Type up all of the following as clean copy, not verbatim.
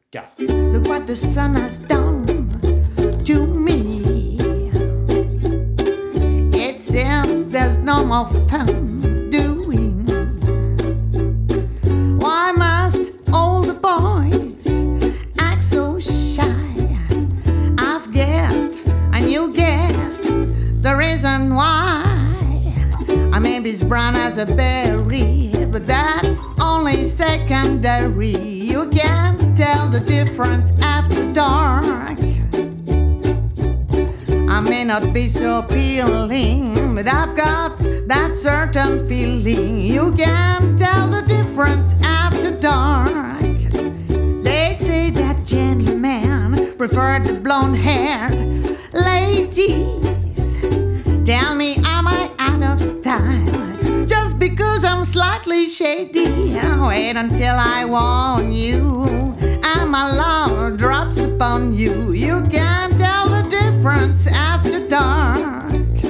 4. Look what the sun has done to me. It seems there's no more fun doing. Why must all the boys act so shy? I've guessed, and you guessed, the reason why. I may be as brown as a berry, but that's only secondary. You can't tell the difference after dark. I may not be so appealing, but I've got that certain feeling. You can't tell the difference after dark. They say that gentlemen prefer the blonde-haired ladies. Tell me, am I out of style just because I'm slightly shady? Wait until I warn you, and my love drops upon you. You can't tell the difference after dark.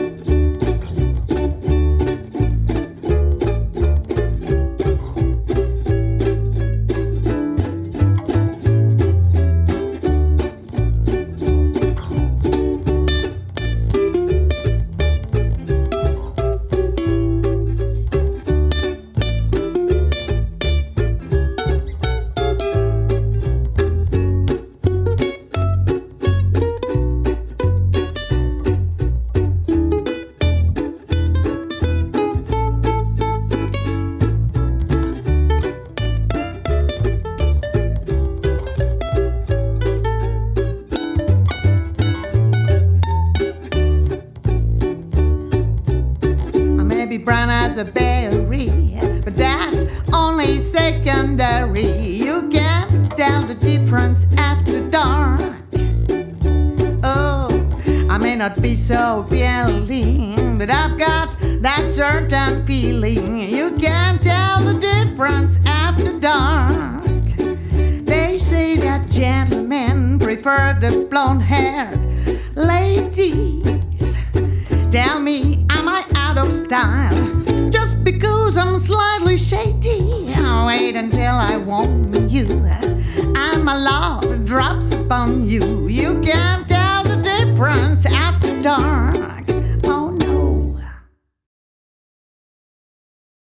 Be brown as a berry, but that's only secondary. You can't tell the difference after dark. Oh, I may not be so appealing, but I've got that certain feeling. You can't tell the difference after dark. They say that gentlemen prefer the blonde-haired ladies. Tell me, am I out of style just because I'm slightly shady? Wait until I warn you, and my love drops upon you.